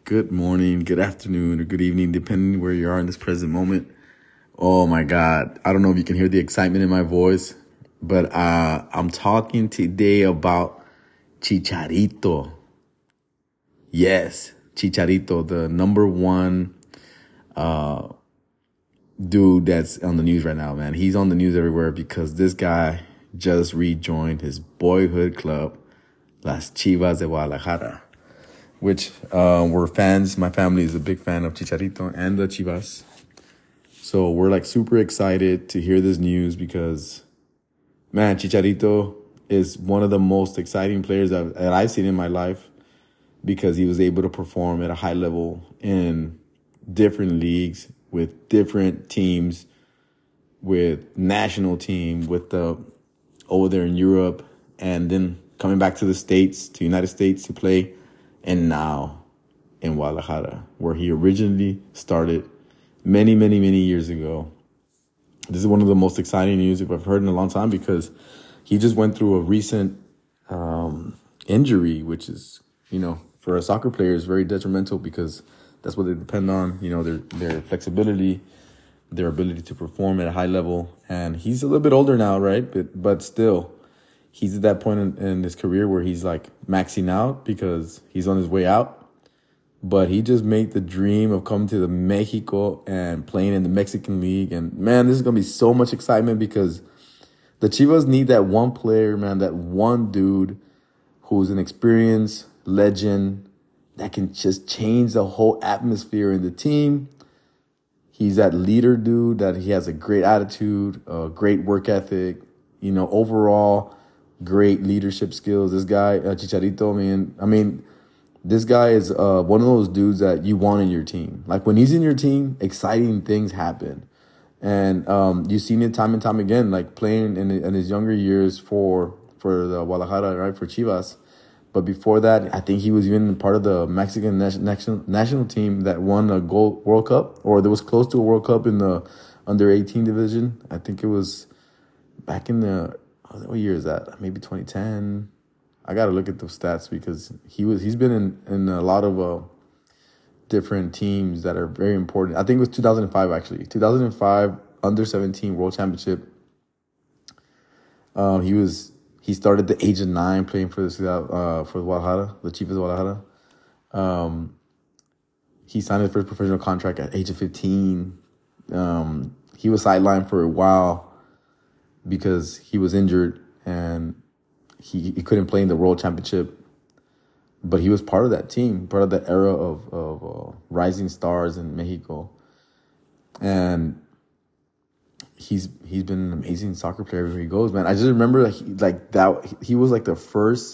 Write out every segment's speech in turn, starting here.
good morning, good afternoon, or good evening, depending where you are in this present moment. Oh my God. I don't know if you can hear the excitement in my voice, but I'm talking today about Chicharito. Yes, Chicharito, the number one dude that's on the news right now, man. He's on the news everywhere because this guy just rejoined his boyhood club, Las Chivas de Guadalajara, which we're fans. My family is a big fan of Chicharito and the Chivas. So we're like super excited to hear this news because, man, Chicharito is one of the most exciting players that I've seen in my life because he was able to perform at a high level in different leagues with different teams, with national team, with the over there in Europe, and then coming back to the States, to United States to play, and now in Guadalajara, where he originally started many, many, many years ago. This is one of the most exciting news I've heard in a long time because he just went through a recent injury, which is, for a soccer player is very detrimental because that's what they depend on, their flexibility, their ability to perform at a high level. And he's a little bit older now, right? But still, he's at that point in his career where he's like maxing out because he's on his way out. But he just made the dream of coming to the Mexico and playing in the Mexican League. And, man, this is going to be so much excitement because the Chivas need that one player, man, that one dude who's an experienced legend that can just change the whole atmosphere in the team. He's that leader dude that he has a great attitude, a great work ethic, overall great leadership skills. This guy, Chicharito, man, this guy is one of those dudes that you want in your team. Like when he's in your team, exciting things happen. And you've seen it time and time again, like playing in his younger years for the Guadalajara, right, for Chivas. But before that, I think he was even part of the Mexican national team that won a gold World Cup, or there was close to a World Cup in the under-18 division. I think it was back in what year is that? Maybe 2010. I got to look at those stats because he's been in a lot of different teams that are very important. I think it was 2005, actually. 2005 under-17 World Championship. He started at the age of 9 playing for Guadalajara, the Chivas Guadalajara. He signed his first professional contract at age of 15. He was sidelined for a while because he was injured and he couldn't play in the World Championship. But he was part of that team, part of the era of rising stars in Mexico. And he's been an amazing soccer player everywhere he goes, man. I just remember he was like the first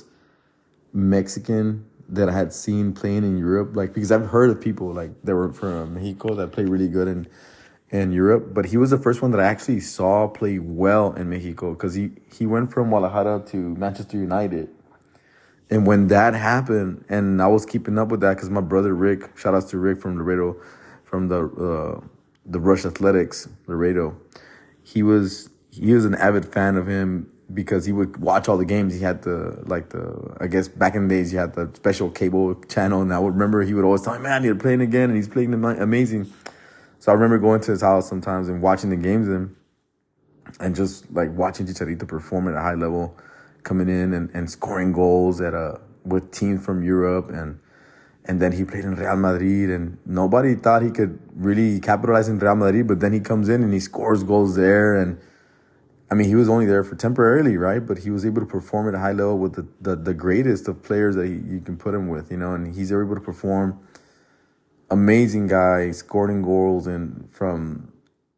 Mexican that I had seen playing in Europe, because I've heard of people that were from Mexico that play really good in Europe, but he was the first one that I actually saw play well in Mexico because he went from Guadalajara to Manchester United. And when that happened, and I was keeping up with that because my brother Rick, shout outs to Rick from Laredo, from the Rush Athletics, Laredo. He was an avid fan of him because he would watch all the games. He had I guess back in the days, he had the special cable channel. And I would remember he would always tell me, man, you're playing again. And he's playing amazing. So I remember going to his house sometimes and watching the games and just watching Chicharito perform at a high level, coming in and scoring goals with teams from Europe. And then he played in Real Madrid, and nobody thought he could really capitalize in Real Madrid, but then he comes in and he scores goals there. And, he was only there for temporarily, right? But he was able to perform at a high level with the greatest of players that you can put him with, and he's able to perform. Amazing guy, scoring goals and from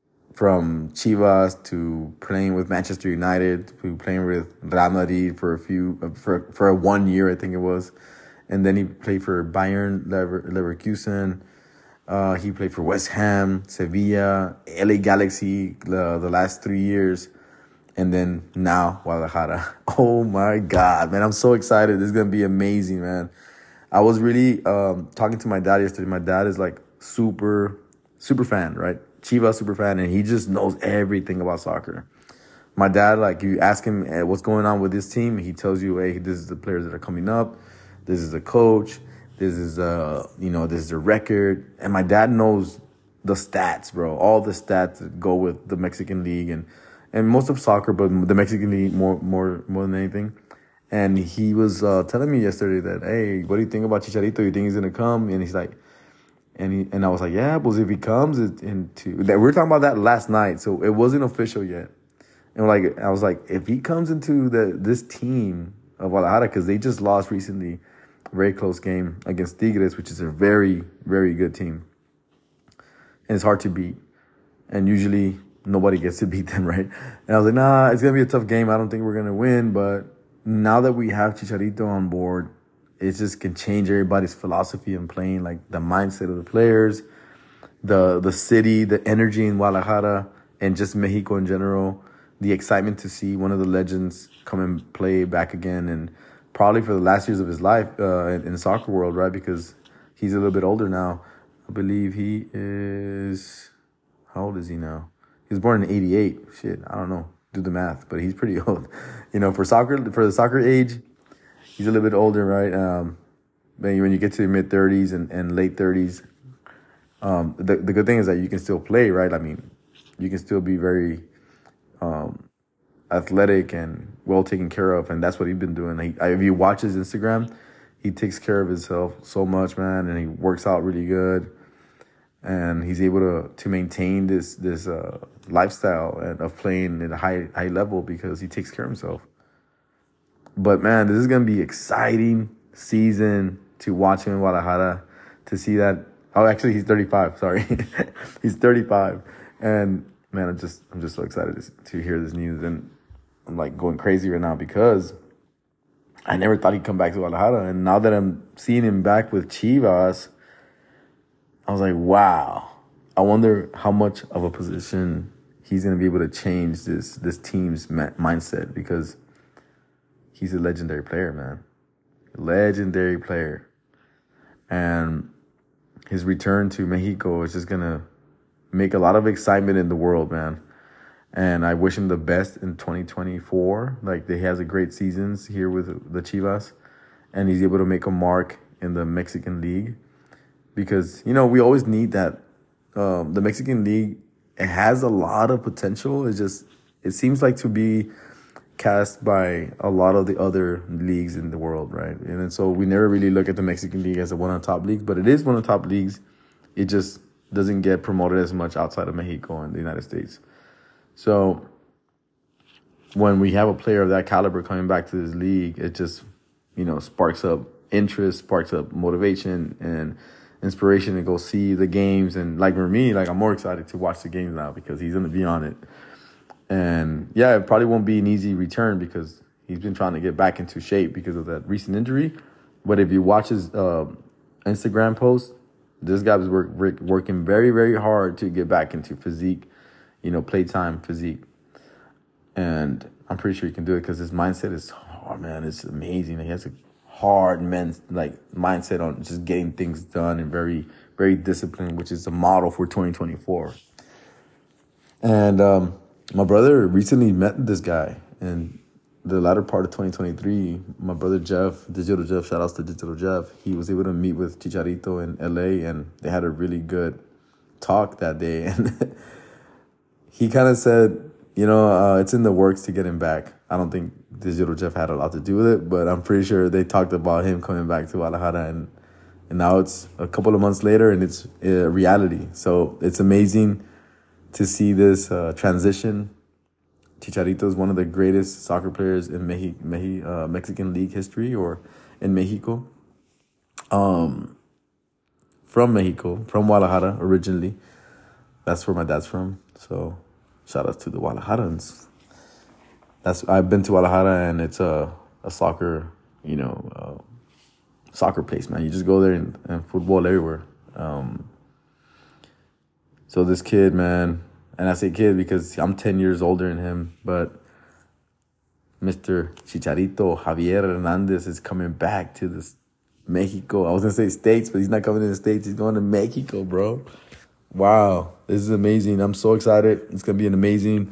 Chivas to playing with Manchester United to playing with Real Madrid for 1 year, I think it was. And then he played for Bayern Leverkusen. He played for West Ham, Sevilla, LA Galaxy the last 3 years. And then now Guadalajara. Oh, my God, man. I'm so excited. This is going to be amazing, man. I was really talking to my dad yesterday. My dad is super, super fan, right? Chivas super fan. And he just knows everything about soccer. My dad, you ask him what's going on with this team. He tells you, hey, this is the players that are coming up. This is the coach. This is this is their record. And my dad knows the stats, bro. All the stats that go with the Mexican league and most of soccer, but the Mexican league more than anything. And he was telling me yesterday that, hey, what do you think about Chicharito? You think he's gonna come? And he's like, and I was like, yeah, but if he comes into that, we were talking about that last night, so it wasn't official yet. And like I was like, if he comes into this team of Guadalajara, because they just lost recently, very close game against Tigres, which is a very, very good team. And it's hard to beat. And usually nobody gets to beat them, right? And I was like, nah, it's going to be a tough game. I don't think we're going to win. But now that we have Chicharito on board, it just can change everybody's philosophy in playing, like the mindset of the players, the city, the energy in Guadalajara, and just Mexico in general. The excitement to see one of the legends come and play back again, and probably for the last years of his life in the soccer world, right? Because he's a little bit older now. I believe he is... How old is he now? He was born in 88. Shit, I don't know. Do the math, but he's pretty old. For the soccer age, he's a little bit older, right? When you get to the mid-30s and late 30s, the good thing is that you can still play, right? I mean, you can still be very... athletic and well taken care of, and that's what he's been doing. If you watch his Instagram, he takes care of himself so much, man, and he works out really good, and he's able to maintain this lifestyle of playing at a high level because he takes care of himself. But man, this is gonna be exciting season to watch him in Guadalajara, to see that. Oh, actually, he's 35. Sorry, he's 35, and man, I'm just so excited to hear this news, and I'm like going crazy right now because I never thought he'd come back to Guadalajara, and now that I'm seeing him back with Chivas, I was like, wow. I wonder how much of a position he's gonna be able to change this team's mindset, because he's a legendary player, man, legendary player, and his return to Mexico is just gonna make a lot of excitement in the world, man. And I wish him the best in 2024. Like, he has a great seasons here with the Chivas, and he's able to make a mark in the Mexican League, because we always need that. The Mexican League, it has a lot of potential. It seems like to be cast by a lot of the other leagues in the world, right? And so we never really look at the Mexican League as one of the top leagues, but it is one of the top leagues. It just doesn't get promoted as much outside of Mexico and the United States. So when we have a player of that caliber coming back to this league, it just, sparks up interest, sparks up motivation and inspiration to go see the games. And like for me, I'm more excited to watch the games now because he's going to be on it. And yeah, it probably won't be an easy return because he's been trying to get back into shape because of that recent injury. But if you watch his Instagram post, this guy was working very, very hard to get back into physique, playtime physique. And I'm pretty sure he can do it because his mindset is, man, it's amazing. He has a hard mindset on just getting things done and very, very disciplined, which is the model for 2024. And my brother recently met this guy in the latter part of 2023. My brother Jeff, Digital Jeff, shout outs to Digital Jeff. He was able to meet with Chicharito in LA, and they had a really good talk that day. And he kind of said, it's in the works to get him back. I don't think Digital Jeff had a lot to do with it, but I'm pretty sure they talked about him coming back to Guadalajara, and now it's a couple of months later, and it's a reality. So it's amazing to see this transition. Chicharito is one of the greatest soccer players in Mexican League history, or in Mexico. From Mexico, from Guadalajara originally. That's where my dad's from. So shout out to the Guadalajarans. I've been to Guadalajara, and it's a soccer, soccer place, man. You just go there and football everywhere. So this kid, man, and I say kid because I'm 10 years older than him, but Mr. Chicharito Javier Hernandez is coming back to this Mexico. I was going to say States, but he's not coming to the States. He's going to Mexico, bro. Wow. This is amazing. I'm so excited. It's going to be an amazing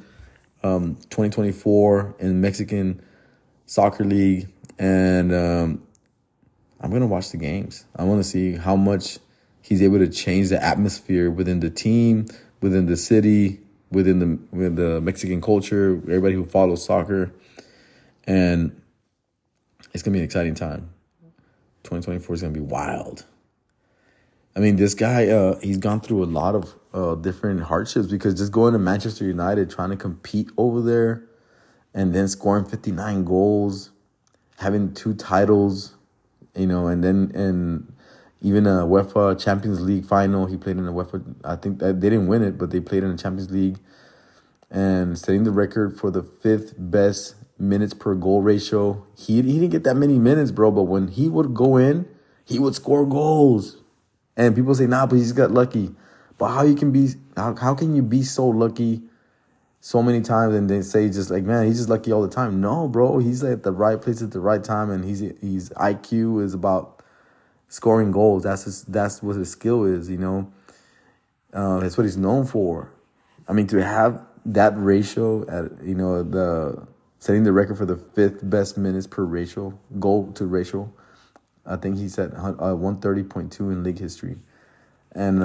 2024 in Mexican Soccer League. And I'm going to watch the games. I want to see how much he's able to change the atmosphere within the team, within the city, within the Mexican culture, everybody who follows soccer. And it's going to be an exciting time. 2024 is going to be wild. I mean, this guy, he's gone through a lot of different hardships, because just going to Manchester United, trying to compete over there, and then scoring 59 goals, having 2 titles, and then even a UEFA Champions League final. He played in the UEFA. I think that they didn't win it, but they played in the Champions League, and setting the record for the 5th best minutes per goal ratio. He didn't get that many minutes, bro, but when he would go in, he would score goals. And people say, nah, but he just got lucky. But how can you be so lucky so many times and then say just like, man, he's just lucky all the time? No, bro, he's at the right place at the right time, and his IQ is about scoring goals. That's what his skill is, That's what he's known for. I mean, to have that ratio at the setting the record for the 5th best minutes per ratio, goal to ratio. I think he's at 130.2 in league history. And,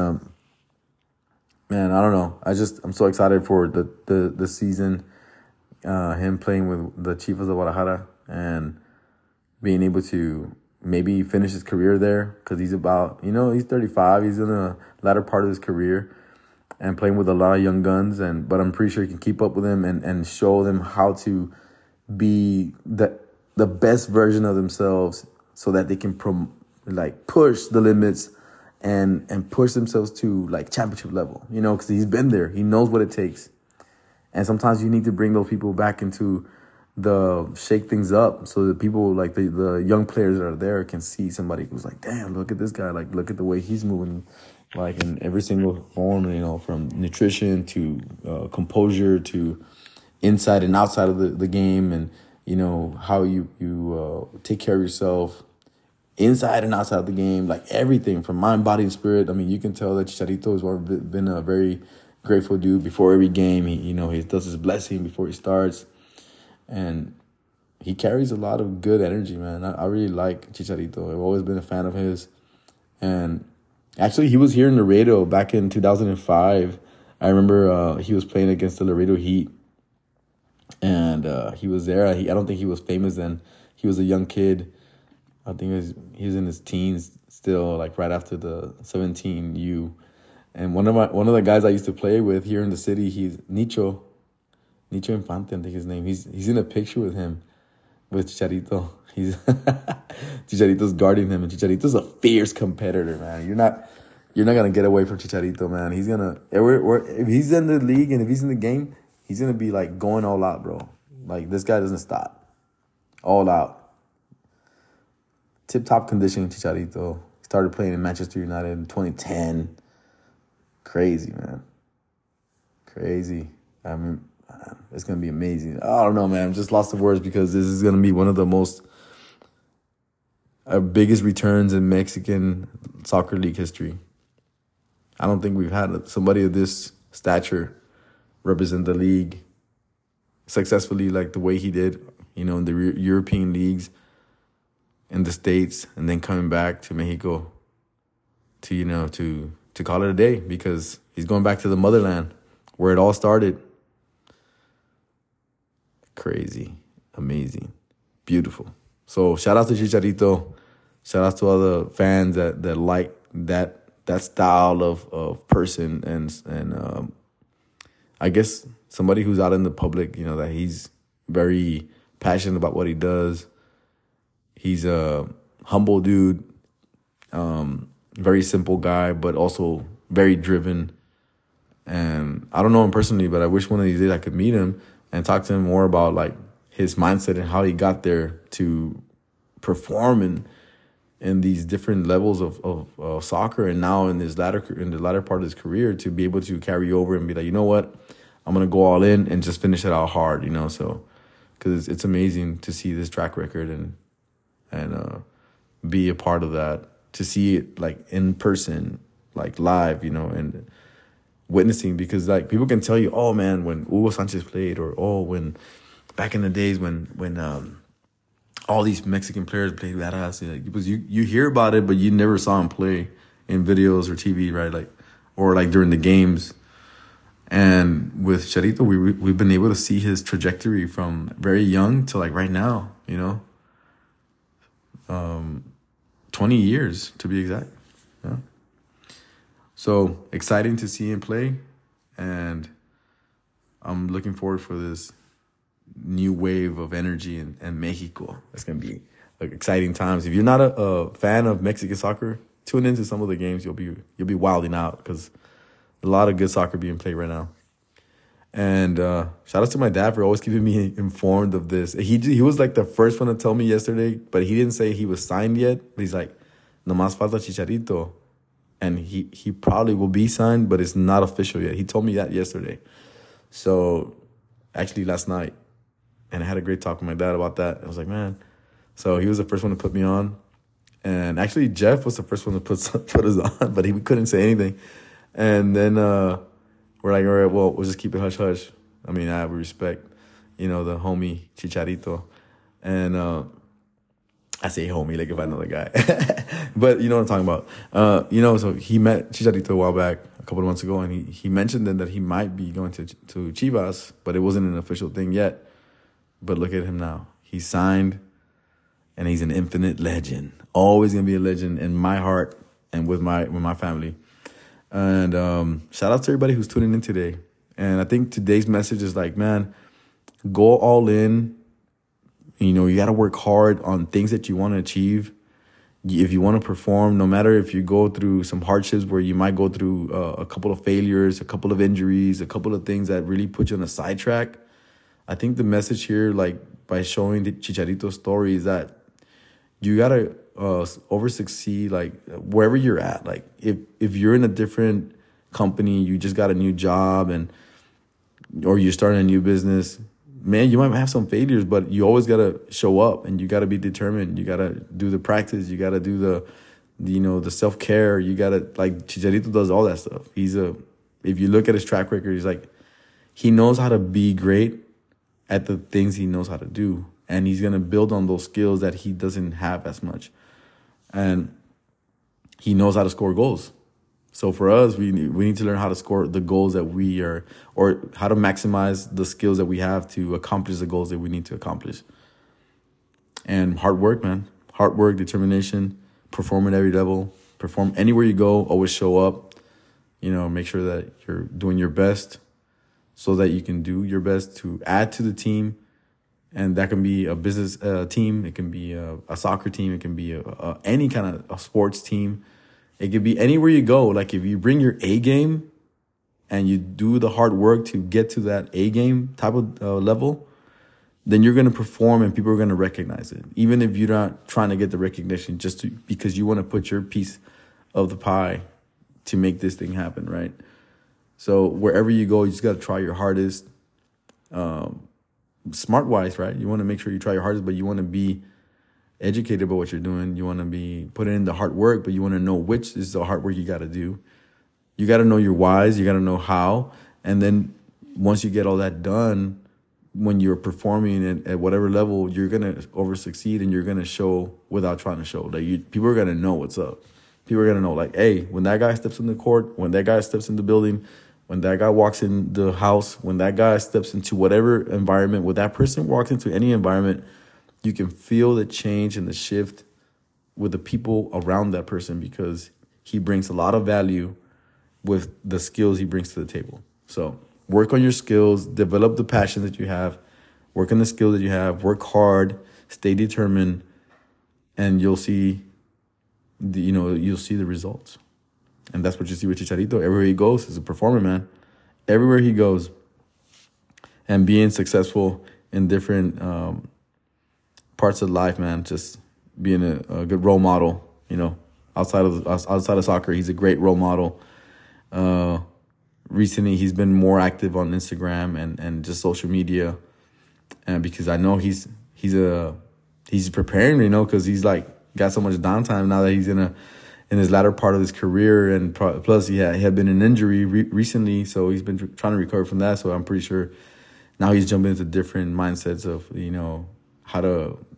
man, I don't know. I'm so excited for the season, him playing with the Chivas of Guadalajara and being able to maybe finish his career there, because he's about, he's 35. He's in the latter part of his career and playing with a lot of young guns. But I'm pretty sure he can keep up with them and show them how to be the best version of themselves, so that they can push the limits and push themselves to championship level, because he's been there. He knows what it takes. And sometimes you need to bring those people back into shake things up, so that people the young players that are there can see somebody who's like, damn, look at this guy. Look at the way he's moving, in every single form, from nutrition to composure to inside and outside of the game, and how you take care of yourself inside and outside the game, everything from mind, body, and spirit. I mean, you can tell that Chicharito has been a very grateful dude. Before every game, he does his blessing before he starts, and he carries a lot of good energy, man. I really like Chicharito. I've always been a fan of his, and actually, he was here in Laredo back in 2005. I remember he was playing against the Laredo Heat. And he was there. I don't think he was famous then. He was a young kid. I think he was in his teens still, right after the 17U. And one of the guys I used to play with here in the city, he's Nicho Infante, I think his name. He's in a picture with him, with Chicharito. Chicharito's guarding him, and Chicharito's a fierce competitor, man. You're not gonna get away from Chicharito, man. He's gonna if he's in the league and if he's in the game, he's going to be, going all out, bro. This guy doesn't stop. All out. Tip-top condition, Chicharito. He started playing in Manchester United in 2010. Crazy, man. Crazy. I mean, it's going to be amazing. I don't know, man. I'm just lost of words, because this is going to be one of the most biggest returns in Mexican soccer league history. I don't think we've had somebody of this stature represent the league successfully the way he did, in the European leagues in the States, and then coming back to Mexico to call it a day, because he's going back to the motherland where it all started. Crazy, amazing, beautiful. So shout out to Chicharito. Shout out to all the fans that like that style of person, and I guess somebody who's out in the public, that he's very passionate about what he does. He's a humble dude, very simple guy, but also very driven. And I don't know him personally, but I wish one of these days I could meet him and talk to him more about his mindset and how he got there to perform in these different levels of soccer, and now in the latter part of his career, to be able to carry over and be like, you know what, I'm gonna go all in and just finish it out hard, So, because it's amazing to see this track record and be a part of that, to see it in person, live, and witnessing, because people can tell you, oh man, when Hugo Sanchez played, or when back in the days when all these Mexican players play badass. Like, because you hear about it, but you never saw him play in videos or TV, right? Like, or like during the games. And with Chicharito, we've been able to see his trajectory from very young to like right now, 20 years to be exact. Yeah. So exciting to see him play. And I'm looking forward for this new wave of energy in Mexico. It's going to be like exciting times. If you're not a fan of Mexican soccer, tune into some of the games. You'll be wilding out because a lot of good soccer being played right now. And shout out to my dad for always keeping me informed of this. He was like the first one to tell me yesterday, but he didn't say he was signed yet. But he's like, nomás falta Chicharito. And he probably will be signed, but it's not official yet. He told me that yesterday. So actually last night. And I had a great talk with my dad about that. I was like, man. So he was the first one to put me on. And actually Jeff was the first one to put us on, but he couldn't say anything. And then we're like, all right, well, we'll just keep it hush-hush. I mean, I have respect, the homie Chicharito. And I say homie like if I know the guy. But you know what I'm talking about. So he met Chicharito a while back, a couple of months ago, and he mentioned then that he might be going to Chivas, but it wasn't an official thing yet. But look at him now. He's signed, and he's an infinite legend. Always going to be a legend in my heart and with my family. And shout out to everybody who's tuning in today. And I think today's message is like, man, go all in. You got to work hard on things that you want to achieve. If you want to perform, no matter if you go through some hardships where you might go through a couple of failures, a couple of injuries, a couple of things that really put you on a sidetrack. I think the message here, like by showing the Chicharito story, is that you got to over succeed like wherever you're at. Like if you're in a different company, you just got a new job or you're starting a new business, man, you might have some failures, but you always got to show up and you got to be determined. You got to do the practice. You got to do the self-care. You got to, like, Chicharito does all that stuff. If you look at his track record, he's like, he knows how to be great at the things he knows how to do. And he's going to build on those skills that he doesn't have as much. And he knows how to score goals. So for us, we need to learn how to score the goals that we are, or how to maximize the skills that we have to accomplish the goals that we need to accomplish. And hard work, man. Hard work, determination, perform at every level, perform anywhere you go, always show up. Make sure that you're doing your best so that you can do your best to add to the team. And that can be a business team. It can be a soccer team. It can be any kind of a sports team. It could be anywhere you go. Like if you bring your A game and you do the hard work to get to that A game type of level, then you're going to perform and people are going to recognize it. Even if you're not trying to get the recognition because you want to put your piece of the pie to make this thing happen, right? So wherever you go, you just got to try your hardest. Smart-wise, right? You want to make sure you try your hardest, but you want to be educated about what you're doing. You want to be putting in the hard work, but you want to know which is the hard work you got to do. You got to know your whys. You got to know how. And then once you get all that done, when you're performing at whatever level, you're going to over succeed and you're going to show without trying to show. Like people are going to know what's up. People are going to know, like, hey, when that guy steps in the court, when that guy steps in the building, when that guy walks in the house, when that guy steps into whatever environment, when that person walks into any environment, you can feel the change and the shift with the people around that person because he brings a lot of value with the skills he brings to the table. So work on your skills, develop the passion that you have, work on the skills that you have, work hard, stay determined, and you'll see the results. And that's what you see with Chicharito. Everywhere he goes, he's a performer, man. Everywhere he goes. And being successful in different parts of life, man. Just being a good role model, outside of soccer, he's a great role model. Recently, he's been more active on Instagram and just social media. And because I know he's preparing, because he's like got so much downtime now that he's in his latter part of his career, and plus he had been an injury recently, so he's been trying to recover from that. So I'm pretty sure now he's jumping into different mindsets of how to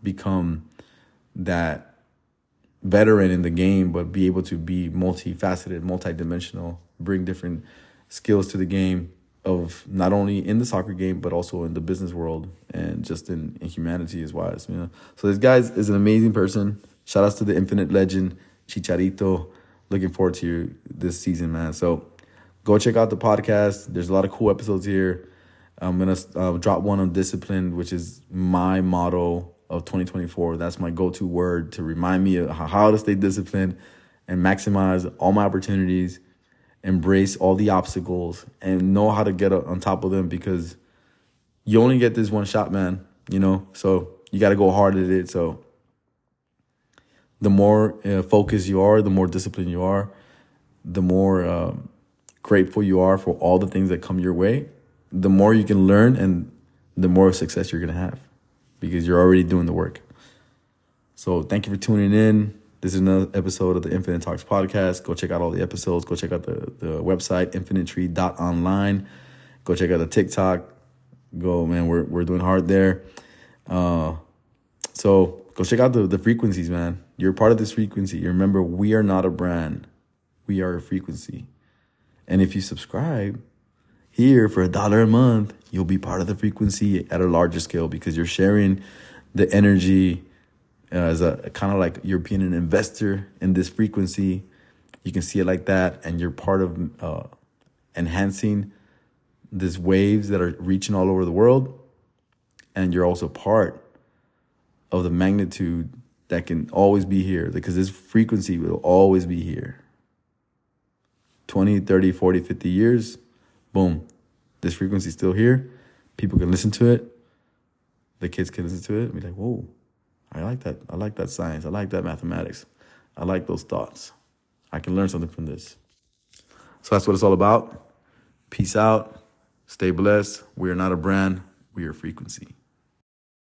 become that veteran in the game, but be able to be multifaceted, multidimensional, bring different skills to the game of not only in the soccer game, but also in the business world and just in humanity as wise. You know? So this guy is an amazing person. Shout outs to the infinite legend, Chicharito. Looking forward to this season, man. So go check out the podcast. There's a lot of cool episodes here. I'm going to drop one on discipline, which is my motto of 2024. That's my go-to word to remind me of how to stay disciplined and maximize all my opportunities, embrace all the obstacles, and know how to get on top of them, because you only get this one shot, man, you know? So you got to go hard at it. So the more focused you are, the more disciplined you are, the more grateful you are for all the things that come your way, the more you can learn and the more success you're going to have, because you're already doing the work. So thank you for tuning in. This is another episode of the Infinite Talks podcast. Go check out all the episodes. Go check out the website, infinitree.online. Go check out the TikTok. Go, man, we're doing hard there. So go check out the frequencies, man. You're part of this frequency. You remember, we are not a brand. We are a frequency. And if you subscribe here for $1 a month, you'll be part of the frequency at a larger scale, because you're sharing the energy as a kind of like you're being an investor in this frequency. You can see it like that, and you're part of enhancing these waves that are reaching all over the world. And you're also part of the magnitude that can always be here, because this frequency will always be here. 20, 30, 40, 50 years, boom, this frequency is still here. People can listen to it. The kids can listen to it and be like, whoa, I like that. I like that science. I like that mathematics. I like those thoughts. I can learn something from this. So that's what it's all about. Peace out. Stay blessed. We are not a brand. We are frequency.